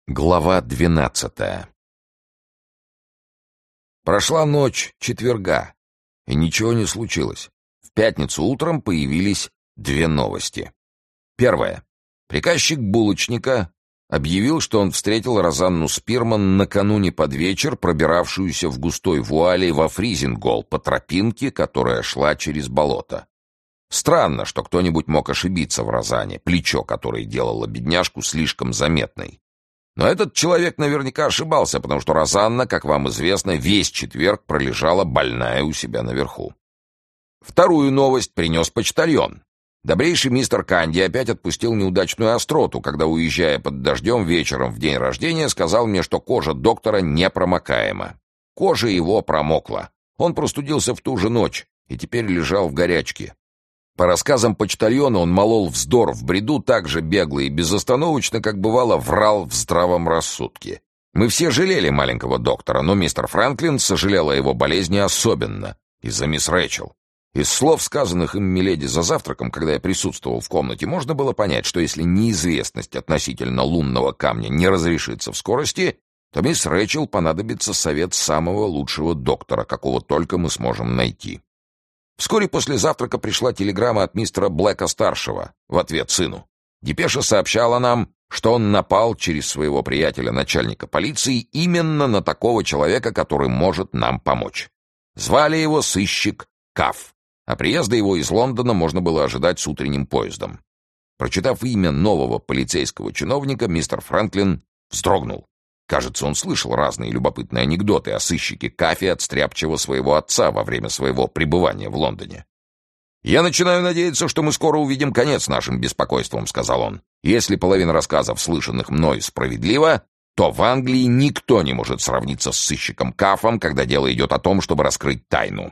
Глава 12. Прошла ночь четверга, и ничего не случилось. В пятницу утром появились две новости. Первая. Приказчик булочника объявил, что он встретил Розанну Спирман накануне под вечер, пробиравшуюся в густой вуале во Фризингол по тропинке, которая шла через болото. Странно, что кто-нибудь мог ошибиться в Розанне, плечо которой делало бедняжку слишком заметной. Но этот человек наверняка ошибался, потому что Розанна, как вам известно, весь четверг пролежала больная у себя наверху. Вторую новость принес почтальон. Добрейший мистер Канди опять отпустил неудачную остроту, когда, уезжая под дождем вечером в день рождения, сказал мне, что кожа доктора непромокаема. Кожа его промокла. Он простудился в ту же ночь и теперь лежал в горячке. По рассказам почтальона, он молол вздор в бреду так же бегло и безостановочно, как бывало врал в здравом рассудке. Мы все жалели маленького доктора, но мистер Франклин сожалел о его болезни особенно, из-за мисс Рэйчел. Из слов, сказанных им миледи за завтраком, когда я присутствовал в комнате, можно было понять, что если неизвестность относительно лунного камня не разрешится в скорости, то мисс Рэйчел понадобится совет самого лучшего доктора, какого только мы сможем найти. Вскоре после завтрака пришла телеграмма от мистера Блэка-старшего в ответ сыну. Депеша сообщала нам, что он напал через своего приятеля, начальника полиции, именно на такого человека, который может нам помочь. Звали его сыщик Каф, а приезда его из Лондона можно было ожидать с утренним поездом. Прочитав имя нового полицейского чиновника, мистер Франклин вздрогнул. Кажется, он слышал разные любопытные анекдоты о сыщике Кафе от стряпчего своего отца во время своего пребывания в Лондоне. «Я начинаю надеяться, что мы скоро увидим конец нашим беспокойствам», — сказал он. «Если половина рассказов, слышанных мной, справедлива, то в Англии никто не может сравниться с сыщиком Кафом, когда дело идет о том, чтобы раскрыть тайну».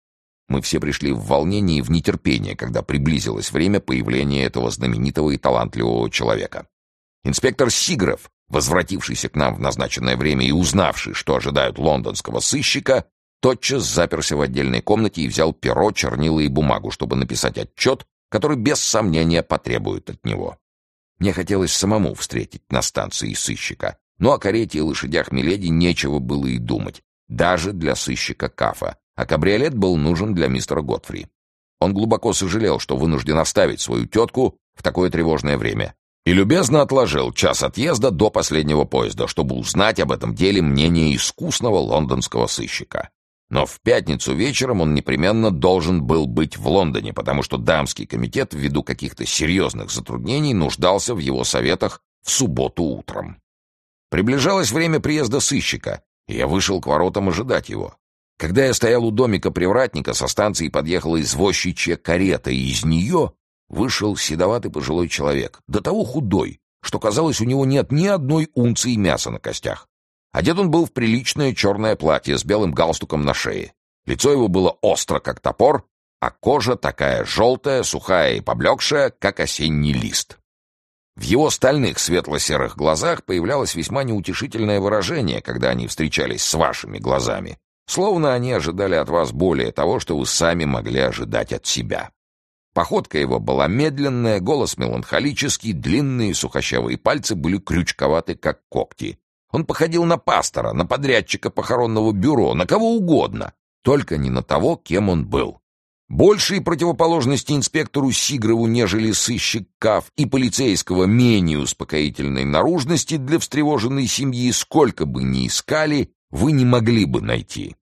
Мы все пришли в волнение и в нетерпение, когда приблизилось время появления этого знаменитого и талантливого человека. Инспектор Сигров, возвратившийся к нам в назначенное время и узнавший, что ожидают лондонского сыщика, тотчас заперся в отдельной комнате и взял перо, чернила и бумагу, чтобы написать отчет, который без сомнения потребует от него. Мне хотелось самому встретить на станции сыщика, но о карете и лошадях миледи нечего было и думать, даже для сыщика Кафа, а кабриолет был нужен для мистера Готфри. Он глубоко сожалел, что вынужден оставить свою тетку в такое тревожное время, и любезно отложил час отъезда до последнего поезда, чтобы узнать об этом деле мнение искусного лондонского сыщика. Но в пятницу вечером он непременно должен был быть в Лондоне, потому что дамский комитет ввиду каких-то серьезных затруднений нуждался в его советах в субботу утром. Приближалось время приезда сыщика, и я вышел к воротам ожидать его. Когда я стоял у домика привратника, со станции подъехала извозчичья карета, и из нее вышел седоватый пожилой человек, до того худой, что, казалось, у него нет ни одной унции мяса на костях. Одет он был в приличное черное платье с белым галстуком на шее. Лицо его было остро, как топор, а кожа такая желтая, сухая и поблекшая, как осенний лист. В его стальных светло-серых глазах появлялось весьма неутешительное выражение, когда они встречались с вашими глазами, словно они ожидали от вас более того, что вы сами могли ожидать от себя. Походка его была медленная, голос меланхолический, длинные сухощавые пальцы были крючковаты, как когти. Он походил на пастора, на подрядчика похоронного бюро, на кого угодно, только не на того, кем он был. Большей противоположности инспектору Сигрову, нежели сыщик Каф, и полицейского менее успокоительной наружности для встревоженной семьи, сколько бы ни искали, вы не могли бы найти.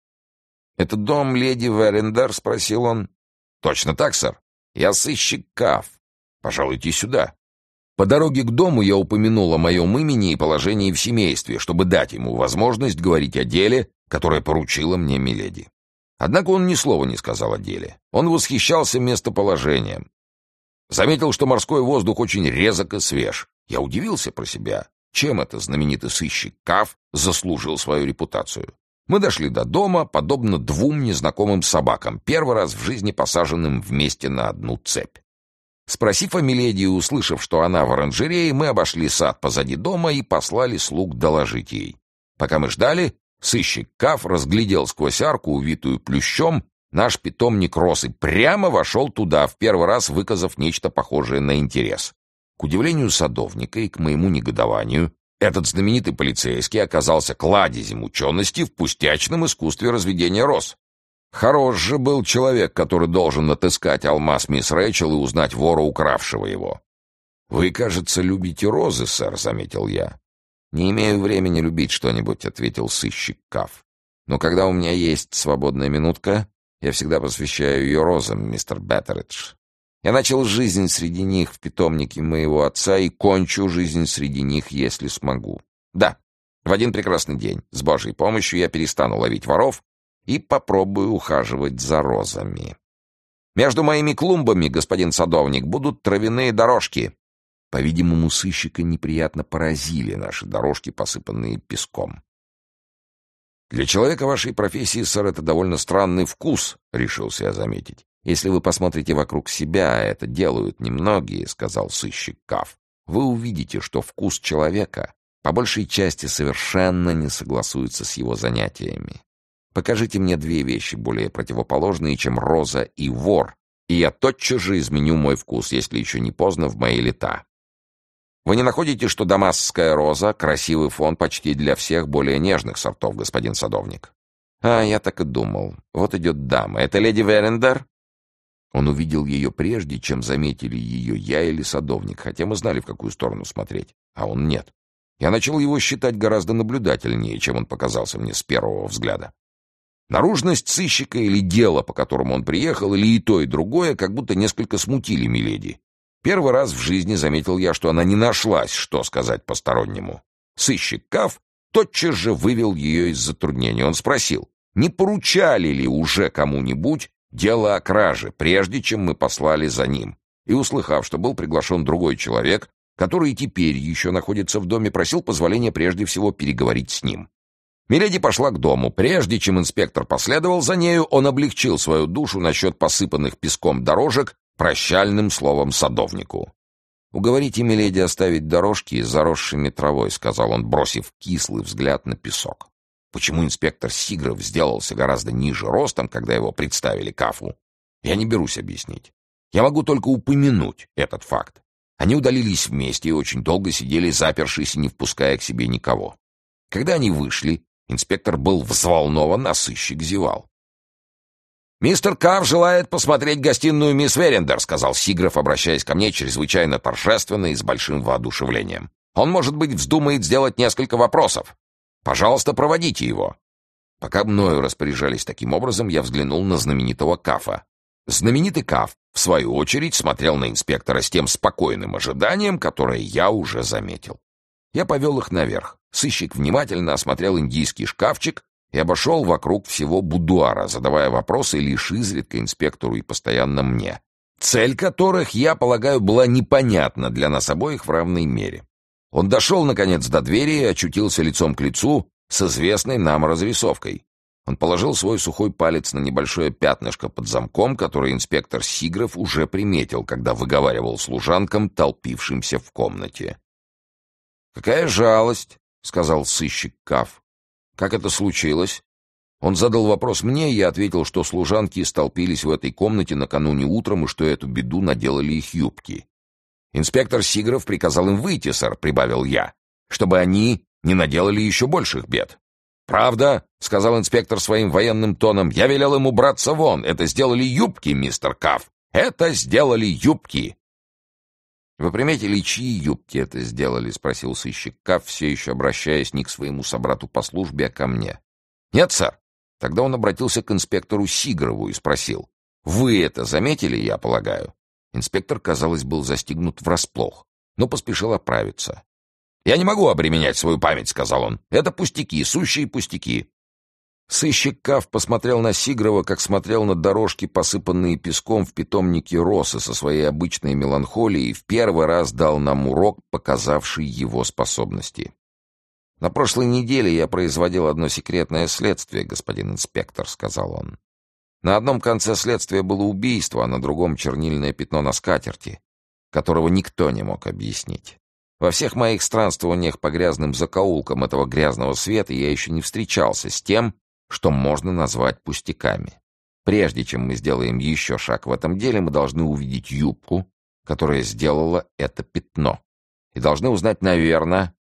«Это дом леди Верендер?» — спросил он. «Точно так, сэр. Я сыщик Каф. Пожалуйте сюда». По дороге к дому я упомянул о моем имени и положении в семействе, чтобы дать ему возможность говорить о деле, которое поручила мне миледи. Однако он ни слова не сказал о деле. Он восхищался местоположением. Заметил, что морской воздух очень резок и свеж. Я удивился про себя, чем это знаменитый сыщик Каф заслужил свою репутацию. Мы дошли до дома, подобно двум незнакомым собакам, первый раз в жизни посаженным вместе на одну цепь. Спросив о миледи и услышав, что она в оранжерее, мы обошли сад позади дома и послали слуг доложить ей. Пока мы ждали, сыщик Каф разглядел сквозь арку, увитую плющом, наш питомник рос и прямо вошел туда, в первый раз выказав нечто похожее на интерес. К удивлению садовника и к моему негодованию, Этот знаменитый полицейский оказался кладезем учености в пустячном искусстве разведения роз. Хорош же был человек, который должен отыскать алмаз мисс Рэйчел и узнать вора, укравшего его. «Вы, кажется, любите розы, сэр», — заметил я. «Не имею времени любить что-нибудь», — ответил сыщик Каф. «Но когда у меня есть свободная минутка, я всегда посвящаю ее розам, мистер Беттеридж. Я начал жизнь среди них в питомнике моего отца и кончу жизнь среди них, если смогу. Да, в один прекрасный день, с Божьей помощью, я перестану ловить воров и попробую ухаживать за розами. Между моими клумбами, господин садовник, будут травяные дорожки». По-видимому, сыщика неприятно поразили наши дорожки, посыпанные песком. «Для человека вашей профессии, сэр, это довольно странный вкус», — решился я заметить. «Если вы посмотрите вокруг себя, а это делают немногие», — сказал сыщик Каф, «вы увидите, что вкус человека по большей части совершенно не согласуется с его занятиями. Покажите мне две вещи более противоположные, чем роза и вор, и я тотчас же изменю мой вкус, если еще не поздно в мои лета. Вы не находите, что дамасская роза — красивый фон почти для всех более нежных сортов, господин садовник?» «А, я так и думал. Вот идет дама. Это леди Верендер?» Он увидел ее прежде, чем заметили ее я или садовник, хотя мы знали, в какую сторону смотреть, а он нет. Я начал его считать гораздо наблюдательнее, чем он показался мне с первого взгляда. Наружность сыщика или дело, по которому он приехал, или и то, и другое, как будто несколько смутили миледи. Первый раз в жизни заметил я, что она не нашлась, что сказать постороннему. Сыщик Каф тотчас же вывел ее из затруднения. Он спросил, не поручали ли уже кому-нибудь дело о краже, прежде чем мы послали за ним. И, услыхав, что был приглашен другой человек, который теперь еще находится в доме, просил позволения прежде всего переговорить с ним. Миледи пошла к дому. Прежде чем инспектор последовал за нею, он облегчил свою душу насчет посыпанных песком дорожек прощальным словом садовнику. «Уговорите миледи оставить дорожки заросшими травой», — сказал он, бросив кислый взгляд на песок. Почему инспектор Сигров сделался гораздо ниже ростом, когда его представили Кафу, я не берусь объяснить. Я могу только упомянуть этот факт. Они удалились вместе и очень долго сидели, запершись и не впуская к себе никого. Когда они вышли, инспектор был взволнован, а сыщик зевал. «Мистер Каф желает посмотреть гостиную мисс Верендер», — сказал Сигров, обращаясь ко мне чрезвычайно торжественно и с большим воодушевлением. «Он, может быть, вздумает сделать несколько вопросов. Пожалуйста, проводите его». Пока мною распоряжались таким образом, я взглянул на знаменитого Кафа. Знаменитый Каф, в свою очередь, смотрел на инспектора с тем спокойным ожиданием, которое я уже заметил. Я повел их наверх. Сыщик внимательно осмотрел индийский шкафчик и обошел вокруг всего будуара, задавая вопросы лишь изредка инспектору и постоянно мне, цель которых, я полагаю, была непонятна для нас обоих в равной мере. Он дошел, наконец, до двери и очутился лицом к лицу с известной нам разрисовкой. Он положил свой сухой палец на небольшое пятнышко под замком, которое инспектор Сигров уже приметил, когда выговаривал служанкам, толпившимся в комнате. «Какая жалость», — сказал сыщик Каф. «Как это случилось?» Он задал вопрос мне, и я ответил, что служанки столпились в этой комнате накануне утром и что эту беду наделали их юбки. «Инспектор Сигров приказал им выйти, сэр», — прибавил я, «чтобы они не наделали еще больших бед». «Правда», — сказал инспектор своим военным тоном, — «я велел им убраться вон. Это сделали юбки, мистер Каф. Это сделали юбки». «Вы приметили, чьи юбки это сделали?» — спросил сыщик Каф, все еще обращаясь не к своему собрату по службе, а ко мне. «Нет, сэр». Тогда он обратился к инспектору Сигрову и спросил. «Вы это заметили, я полагаю?» Инспектор, казалось, был застигнут врасплох, но поспешил оправиться. «Я не могу обременять свою память», — сказал он. «Это пустяки, сущие пустяки». Сыщик Каф посмотрел на Сигрова, как смотрел на дорожки, посыпанные песком в питомнике росы со своей обычной меланхолией, и в первый раз дал нам урок, показавший его способности. «На прошлой неделе я производил одно секретное следствие, господин инспектор», — сказал он. «На одном конце следствия было убийство, а на другом чернильное пятно на скатерти, которого никто не мог объяснить. Во всех моих странствованиях по грязным закоулкам этого грязного света я еще не встречался с тем, что можно назвать пустяками. Прежде чем мы сделаем еще шаг в этом деле, мы должны увидеть юбку, которая сделала это пятно, и должны узнать, наверное,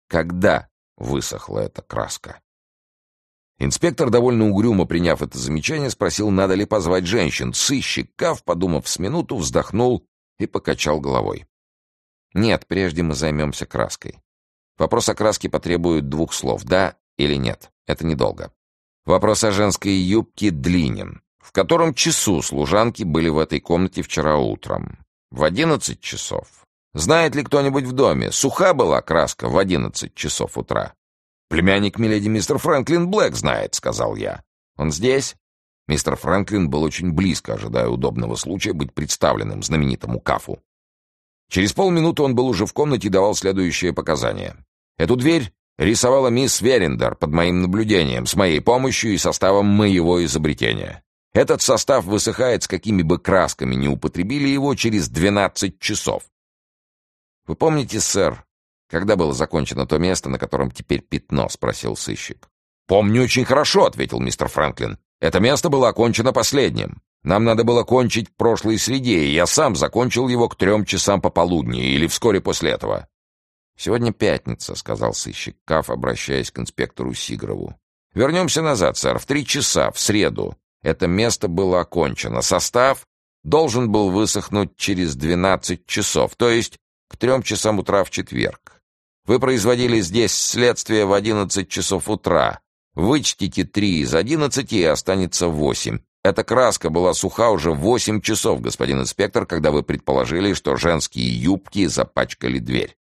когда высохла эта краска. Инспектор, довольно угрюмо приняв это замечание, спросил, надо ли позвать женщин. Сыщик Каф, подумав с минуту, вздохнул и покачал головой. «Нет, прежде мы займемся краской. Вопрос о краске потребует 2 слов, да или нет. Это недолго. Вопрос о женской юбке длинен. В котором часу служанки были в этой комнате вчера утром? В 11 часов. Знает ли кто-нибудь в доме, суха была краска в 11 часов утра?» «Племянник миледи мистер Фрэнклин Блэк знает», — сказал я. «Он здесь?» Мистер Фрэнклин был очень близко, ожидая удобного случая быть представленным знаменитому Кафу. Через полминуты он был уже в комнате и давал следующее показание. «Эту дверь рисовала мисс Верендер под моим наблюдением, с моей помощью и составом моего изобретения. Этот состав высыхает, с какими бы красками ни употребили его, через 12 часов. Вы помните, сэр, когда было закончено то место, на котором теперь пятно?» — спросил сыщик. «Помню очень хорошо», — ответил мистер Фрэнклин. «Это место было окончено последним. Нам надо было кончить в прошлой среде, и я сам закончил его к 3 часам пополудни или вскоре после этого». «Сегодня пятница», — сказал сыщик Каф, обращаясь к инспектору Сигрову. «Вернемся назад, сэр. В 3 часа, в среду, это место было окончено. Состав должен был высохнуть через 12 часов, то есть к 3 часам утра в четверг. Вы производили здесь следствие в 11 часов утра. Вычтите 3 из 11 и останется 8. Эта краска была суха уже 8 часов, господин инспектор, когда вы предположили, что женские юбки запачкали дверь».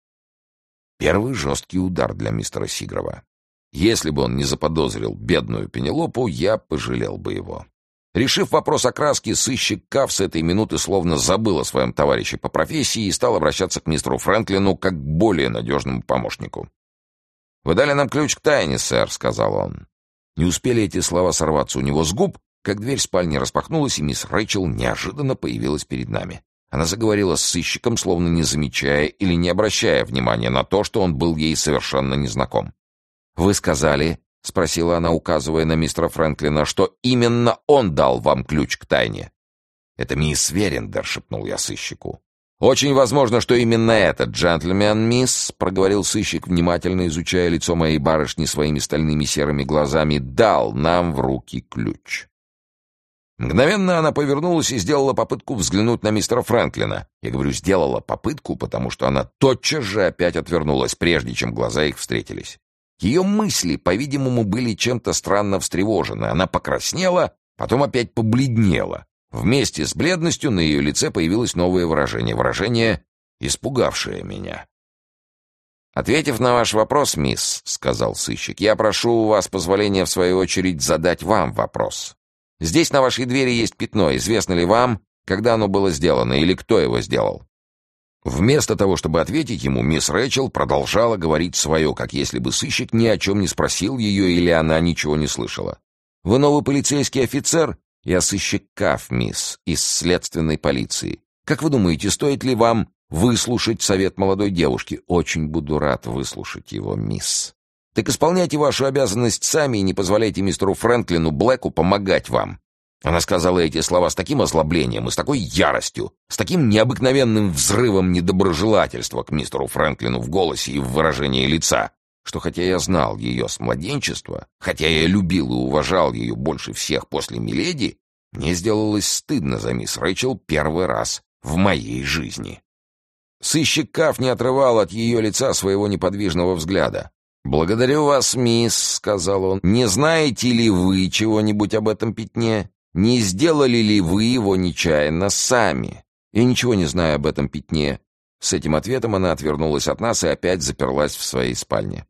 Первый жесткий удар для мистера Сигрова. Если бы он не заподозрил бедную Пенелопу, я пожалел бы его. Решив вопрос о краске, сыщик Каф с этой минуты словно забыл о своем товарище по профессии и стал обращаться к мистеру Фрэнклину как к более надежному помощнику. «Вы дали нам ключ к тайне, сэр», — сказал он. Не успели эти слова сорваться у него с губ, как дверь спальни распахнулась, и мисс Рэйчел неожиданно появилась перед нами. Она заговорила с сыщиком, словно не замечая или не обращая внимания на то, что он был ей совершенно незнаком. «Вы сказали, — спросила она, указывая на мистера Фрэнклина, — что именно он дал вам ключ к тайне?» «Это мисс Верендер», — шепнул я сыщику. «Очень возможно, что именно этот джентльмен, мисс, — проговорил сыщик, внимательно изучая лицо моей барышни своими стальными серыми глазами, — дал нам в руки ключ». Мгновенно она повернулась и сделала попытку взглянуть на мистера Фрэнклина. Я говорю, сделала попытку, потому что она тотчас же опять отвернулась, прежде чем глаза их встретились. Ее мысли, по-видимому, были чем-то странно встревожены. Она покраснела, потом опять побледнела. Вместе с бледностью на ее лице появилось новое выражение, испугавшее меня. «Ответив на ваш вопрос, мисс, — сказал сыщик, — я прошу у вас позволения, в свою очередь, задать вам вопрос. Здесь на вашей двери есть пятно. Известно ли вам, когда оно было сделано, или кто его сделал?» Вместо того, чтобы ответить ему, мисс Рэйчел продолжала говорить свое, как если бы сыщик ни о чем не спросил ее или она ничего не слышала. «Вы новый полицейский офицер?» «Я сыщик Каф, мисс, из следственной полиции. Как вы думаете, стоит ли вам выслушать совет молодой девушки?» «Очень буду рад выслушать его, мисс». «Так исполняйте вашу обязанность сами и не позволяйте мистеру Фрэнклину Блэку помогать вам». Она сказала эти слова с таким озлоблением и с такой яростью, с таким необыкновенным взрывом недоброжелательства к мистеру Фрэнклину в голосе и в выражении лица, что хотя я знал ее с младенчества, хотя я любил и уважал ее больше всех после миледи, мне сделалось стыдно за мисс Рэйчел первый раз в моей жизни. Сыщик Каф не отрывал от ее лица своего неподвижного взгляда. «Благодарю вас, мисс», — сказал он. «Не знаете ли вы чего-нибудь об этом пятне? Не сделали ли вы его нечаянно сами?» «Я ничего не знаю об этом пятне». С этим ответом она отвернулась от нас и опять заперлась в своей спальне.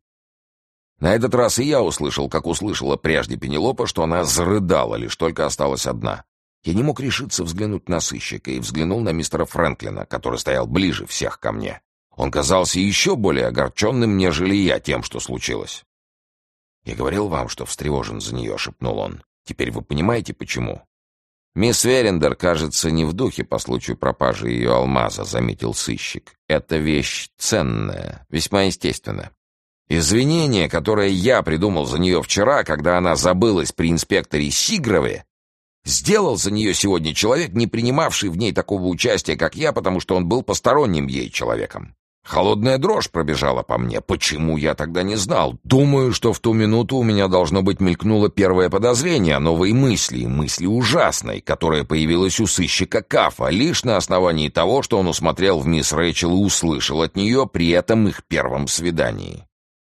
На этот раз и я услышал, как услышала прежде Пенелопа, что она зарыдала, лишь только осталась одна. Я не мог решиться взглянуть на сыщика и взглянул на мистера Фрэнклина, который стоял ближе всех ко мне. Он казался еще более огорченным, нежели я, тем, что случилось. «Я говорил вам, что встревожен за нее», — шепнул он. «Теперь вы понимаете, почему?» «Мисс Верендер, кажется, не в духе по случаю пропажи ее алмаза», — заметил сыщик. «Это вещь ценная, весьма естественно. Извинение, которое я придумал за нее вчера, когда она забылась при инспекторе Сигрове, сделал за нее сегодня человек, не принимавший в ней такого участия, как я, потому что он был посторонним ей человеком. Холодная дрожь пробежала по мне. Почему я тогда не знал? Думаю, что в ту минуту у меня, должно быть, мелькнуло первое подозрение о новой мысли, мысли ужасной, которая появилась у сыщика Кафа, лишь на основании того, что он усмотрел в мисс Рэйчел и услышал от нее при этом их первом свидании.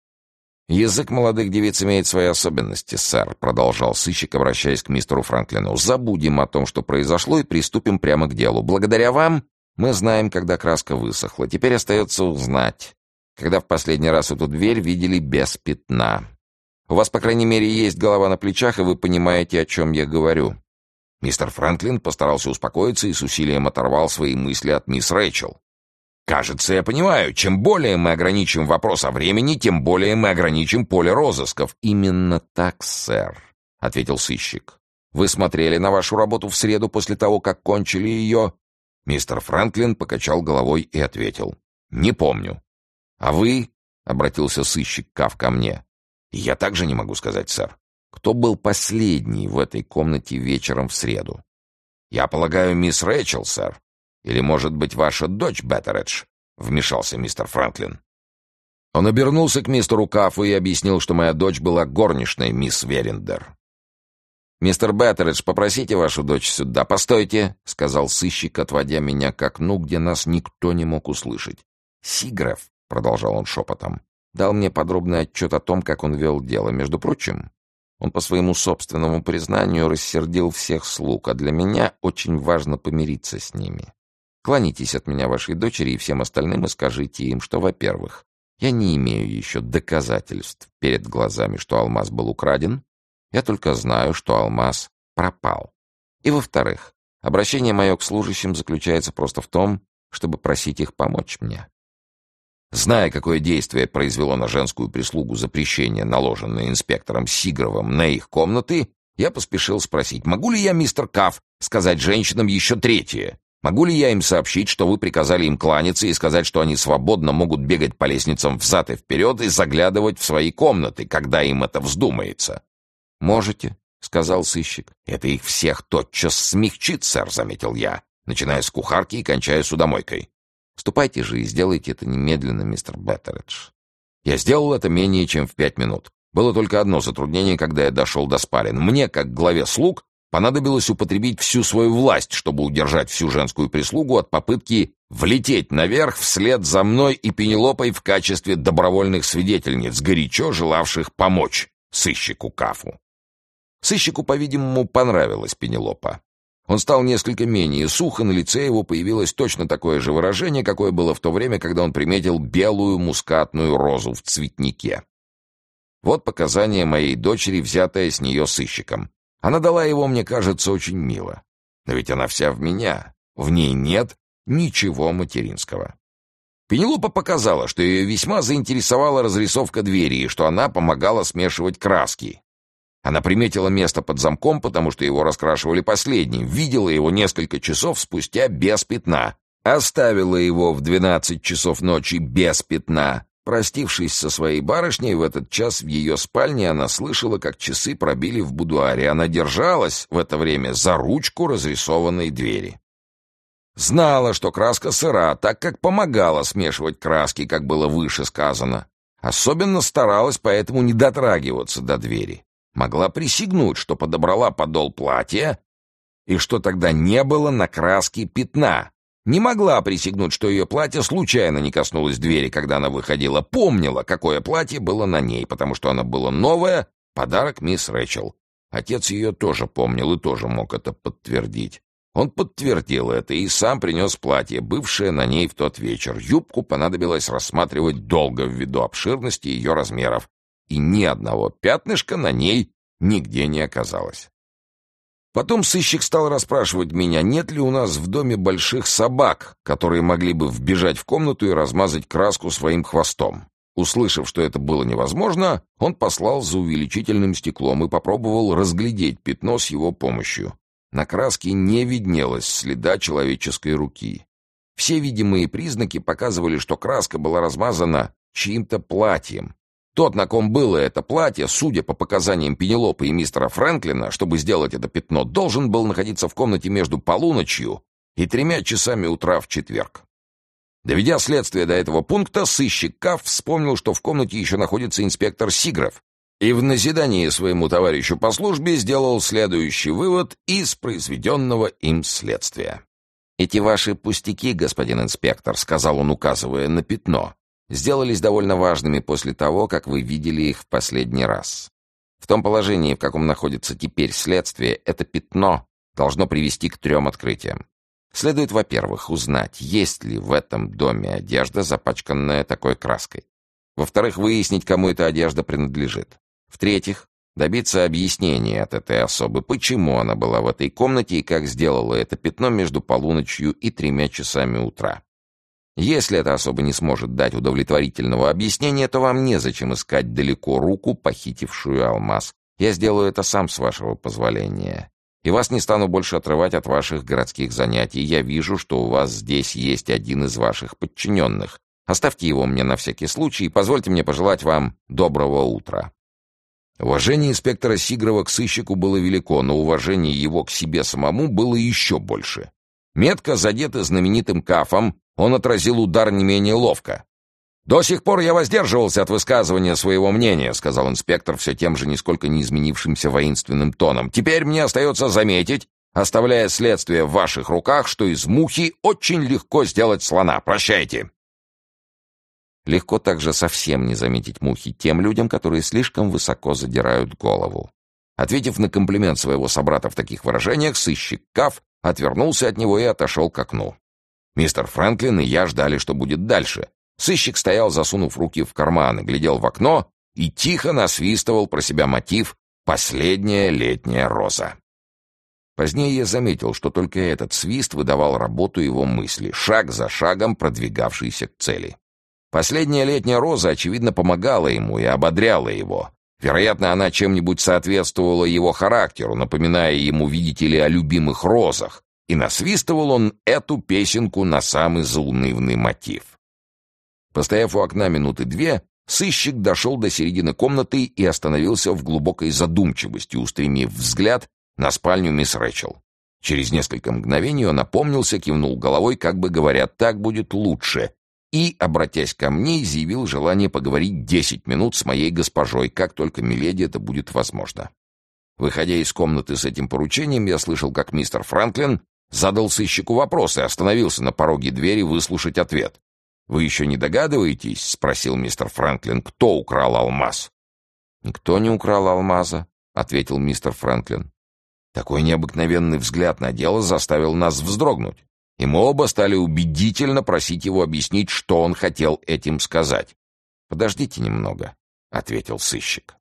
«Язык молодых девиц имеет свои особенности, сэр», — продолжал сыщик, обращаясь к мистеру Франклину. «Забудем о том, что произошло, и приступим прямо к делу. Благодаря вам мы знаем, когда краска высохла. Теперь остается узнать, когда в последний раз эту дверь видели без пятна. У вас, по крайней мере, есть голова на плечах, и вы понимаете, о чем я говорю». Мистер Франклин постарался успокоиться и с усилием оторвал свои мысли от мисс Рэйчел. «Кажется, я понимаю, чем более мы ограничим вопрос о времени, тем более мы ограничим поле розысков». «Именно так, сэр», — ответил сыщик. «Вы смотрели на вашу работу в среду после того, как кончили ее?» Мистер Франклин покачал головой и ответил: «Не помню». «А вы?» — обратился сыщик Каф ко мне. «Я также не могу сказать, сэр. Кто был последний в этой комнате вечером в среду?» «Я полагаю, мисс Рэйчел, сэр. Или, может быть, ваша дочь Беттередж?» — вмешался мистер Франклин. Он обернулся к мистеру Кафу и объяснил, что моя дочь была горничной мисс Верендер. «Мистер Беттередж, попросите вашу дочь сюда. Постойте», — сказал сыщик, отводя меня к окну, где нас никто не мог услышать. «Сигреф», — продолжал он шепотом, — «дал мне подробный отчет о том, как он вел дело. Между прочим, он по своему собственному признанию рассердил всех слуг, а для меня очень важно помириться с ними. Клонитесь от меня вашей дочери и всем остальным и скажите им, что, во-первых, я не имею еще доказательств перед глазами, что алмаз был украден. Я только знаю, что алмаз пропал. И, во-вторых, обращение мое к служащим заключается просто в том, чтобы просить их помочь мне». Зная, какое действие произвело на женскую прислугу запрещение, наложенное инспектором Сигровым на их комнаты, я поспешил спросить: «Могу ли я, мистер Каф, сказать женщинам еще третье? Могу ли я им сообщить, что вы приказали им кланяться, и сказать, что они свободно могут бегать по лестницам взад и вперед и заглядывать в свои комнаты, когда им это вздумается?» «Можете», — сказал сыщик. «Это их всех тотчас смягчит, сэр», — заметил я, начиная с кухарки и кончая судомойкой. «Ступайте же и сделайте это немедленно, мистер Беттередж». Я сделал это менее чем в 5 минут. Было только одно затруднение, когда я дошел до спален. Мне, как главе слуг, понадобилось употребить всю свою власть, чтобы удержать всю женскую прислугу от попытки влететь наверх вслед за мной и Пенелопой в качестве добровольных свидетельниц, горячо желавших помочь сыщику Кафу. Сыщику, по-видимому, понравилась Пенелопа. Он стал несколько менее сух, и на лице его появилось точно такое же выражение, какое было в то время, когда он приметил белую мускатную розу в цветнике. Вот показание моей дочери, взятое с нее сыщиком. Она дала его, мне кажется, очень мило. Но ведь она вся в меня. В ней нет ничего материнского. Пенелопа показала, что ее весьма заинтересовала разрисовка двери и что она помогала смешивать краски. Она приметила место под замком, потому что его раскрашивали последним, видела его несколько часов спустя без пятна, оставила его в 12 часов ночи без пятна. Простившись со своей барышней, в этот час в ее спальне она слышала, как часы пробили в будуаре. Она держалась в это время за ручку разрисованной двери. Знала, что краска сыра, так как помогала смешивать краски, как было выше сказано. Особенно старалась поэтому не дотрагиваться до двери. Могла присягнуть, что подобрала подол платья и что тогда не было на краске пятна. Не могла присягнуть, что ее платье случайно не коснулось двери, когда она выходила. Помнила, какое платье было на ней, потому что оно было новое, подарок мисс Рэйчел. Отец ее тоже помнил и тоже мог это подтвердить. Он подтвердил это и сам принес платье, бывшее на ней в тот вечер. Юбку понадобилось рассматривать долго ввиду обширности ее размеров, и ни одного пятнышка на ней нигде не оказалось. Потом сыщик стал расспрашивать меня, нет ли у нас в доме больших собак, которые могли бы вбежать в комнату и размазать краску своим хвостом. Услышав, что это было невозможно, он послал за увеличительным стеклом и попробовал разглядеть пятно с его помощью. На краске не виднелось следа человеческой руки. Все видимые признаки показывали, что краска была размазана чьим-то платьем. Тот, на ком было это платье, судя по показаниям Пенелопы и мистера Фрэнклина, чтобы сделать это пятно, должен был находиться в комнате между полуночью и 3 часами утра в четверг. Доведя следствие до этого пункта, сыщик Каф вспомнил, что в комнате еще находится инспектор Сигров, и в назидании своему товарищу по службе сделал следующий вывод из произведенного им следствия. «Эти ваши пустяки, господин инспектор», — сказал он, указывая на пятно, «сделались довольно важными после того, как вы видели их в последний раз. В том положении, в каком находится теперь следствие, это пятно должно привести к 3 открытиям. Следует, во-первых, узнать, есть ли в этом доме одежда, запачканная такой краской. Во-вторых, выяснить, кому эта одежда принадлежит. В-третьих, добиться объяснения от этой особы, почему она была в этой комнате и как сделала это пятно между полуночью и 3 часами утра. Если эта особа не сможет дать удовлетворительного объяснения, то вам незачем искать далеко руку, похитившую алмаз. Я сделаю это сам, с вашего позволения. И вас не стану больше отрывать от ваших городских занятий. Я вижу, что у вас здесь есть один из ваших подчиненных. Оставьте его мне на всякий случай и позвольте мне пожелать вам доброго утра». Уважение инспектора Сигрова к сыщику было велико, но уважение его к себе самому было еще больше. Метко задетый знаменитым Кафом, он отразил удар не менее ловко. «До сих пор я воздерживался от высказывания своего мнения», — сказал инспектор все тем же нисколько не изменившимся воинственным тоном. «Теперь мне остается заметить, оставляя следствие в ваших руках, что из мухи очень легко сделать слона. Прощайте». Легко также совсем не заметить мухи тем людям, которые слишком высоко задирают голову. Ответив на комплимент своего собрата в таких выражениях, сыщик Каф отвернулся от него и отошел к окну. Мистер Фрэнклин и я ждали, что будет дальше. Сыщик стоял, засунув руки в карманы, глядел в окно и тихо насвистывал про себя мотив «Последняя летняя роза». Позднее я заметил, что только этот свист выдавал работу его мысли, шаг за шагом продвигавшийся к цели. Последняя летняя роза, очевидно, помогала ему и ободряла его. Вероятно, она чем-нибудь соответствовала его характеру, напоминая ему, видите ли, о любимых розах, и насвистывал он эту песенку на самый заунывный мотив. Постояв у окна 2 минуты, сыщик дошел до середины комнаты и остановился в глубокой задумчивости, устремив взгляд на спальню мисс Рэчел. Через несколько мгновений он опомнился, кивнул головой, как бы говоря, «так будет лучше», и, обратясь ко мне, изъявил желание поговорить 10 минут с моей госпожой, как только миледи это будет возможно. Выходя из комнаты с этим поручением, я слышал, как мистер Франклин задал сыщику вопрос и остановился на пороге двери выслушать ответ. «Вы еще не догадываетесь?» — спросил мистер Франклин. «Кто украл алмаз?» «Никто не украл алмаза», — ответил мистер Франклин. Такой необыкновенный взгляд на дело заставил нас вздрогнуть, и мы оба стали убедительно просить его объяснить, что он хотел этим сказать. «Подождите немного», — ответил сыщик.